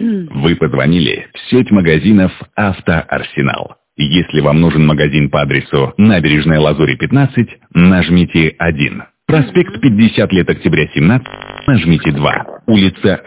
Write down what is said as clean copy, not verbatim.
Вы позвонили в сеть магазинов «Автоарсенал». Если вам нужен магазин по адресу Набережная Лазури, 15, нажмите 1. Проспект 50 лет октября, 17, нажмите 2. Улица